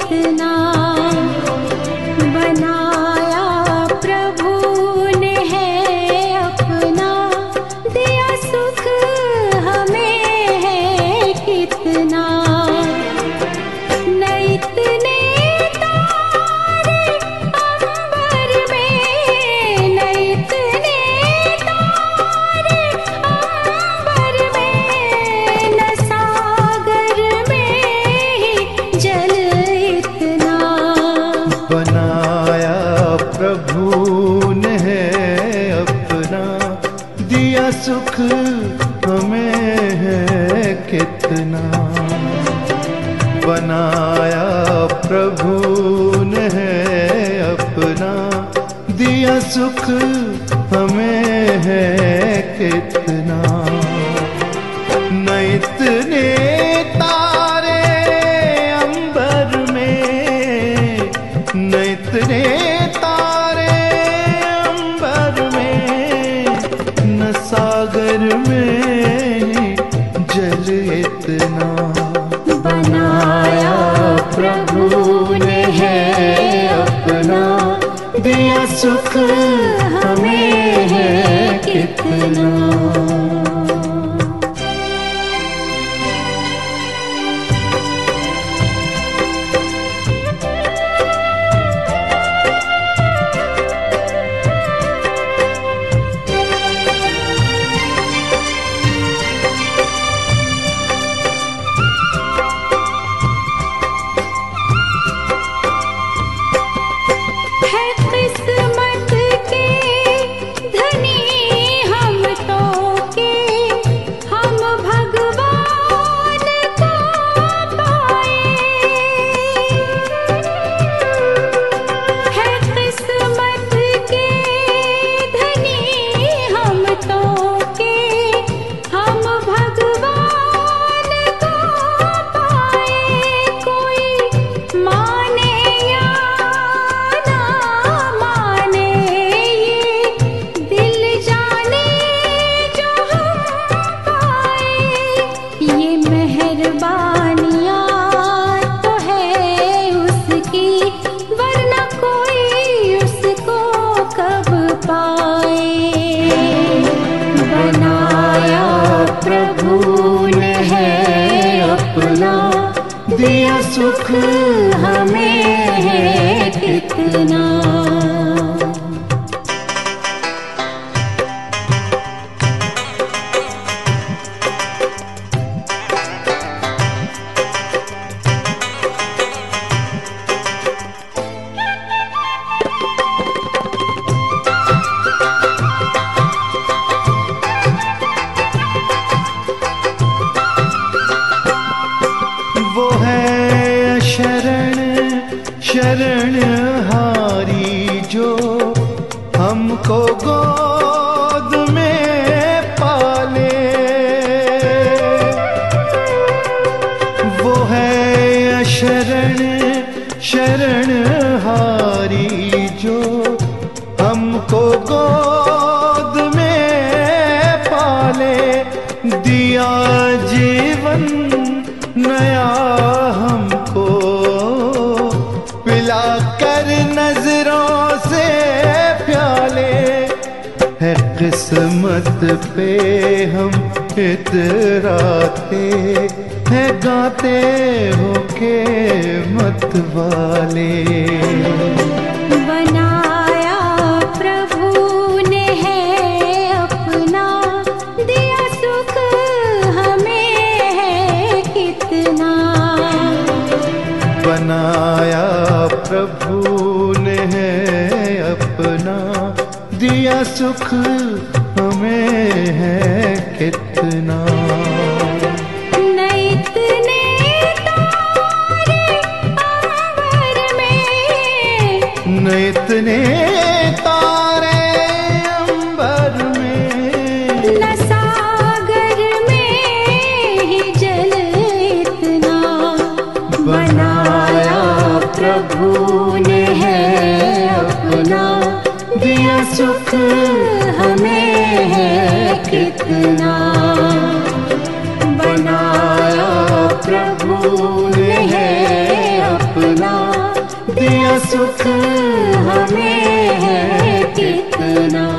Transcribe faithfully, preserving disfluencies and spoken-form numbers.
कितना बनाया प्रभु ने है अपना, दिया सुख हमें है कितना। न इतने तारे अंबर में, न इतने तारे अंबर में, न सागर में ही जल इतना बनाया प्रभु ने है अपना, दिया सुख हमें है कितना। बनाया प्रभु ने है अपना, दिया सुख हमें है कितना। न इतने तारे अंबर में, न इतने तारे अंबर में, न सागर में जल इतना। बनाया प्रभु ने है अपना, दिया सुख हमें है कितना। है किस्मत के धनी हम तो के, हम भगवान को पाए। है किस्मत के धनी हम तो के, हम भगवान को पाए। कोई माने या माने ये दिल जाने जो हम पाए। ये मेहरबानियाँ तो है उसकी, वरना कोई उसको कब पाए। बनाया प्रभु ने है अपना, दिया सुख हमें है कितना। वो है शरण शरण हारी, जो हमको गोद में पाले। वो है शरण शरण हारी, जो हमको गोद में पाले। दिया जीवन नया हमको, पिला कर नजरों से प्याले। है किस्मत पे हम इतराते, है गाते हो के मत वाले। बनाया प्रभु ने है अपना, दिया सुख हमें है कितना। बनाया प्रभु ने है अपना, दिया सुख हमें है कितना। न इतने तारे अंबर में, न इतने तारे अंबर में, न सागर में ही जल इतना। बनाया प्रभु ने है अपना, दिया सुख हमें है कितना। बनाया प्रभु ने है अपना, सुख हमें है कितना।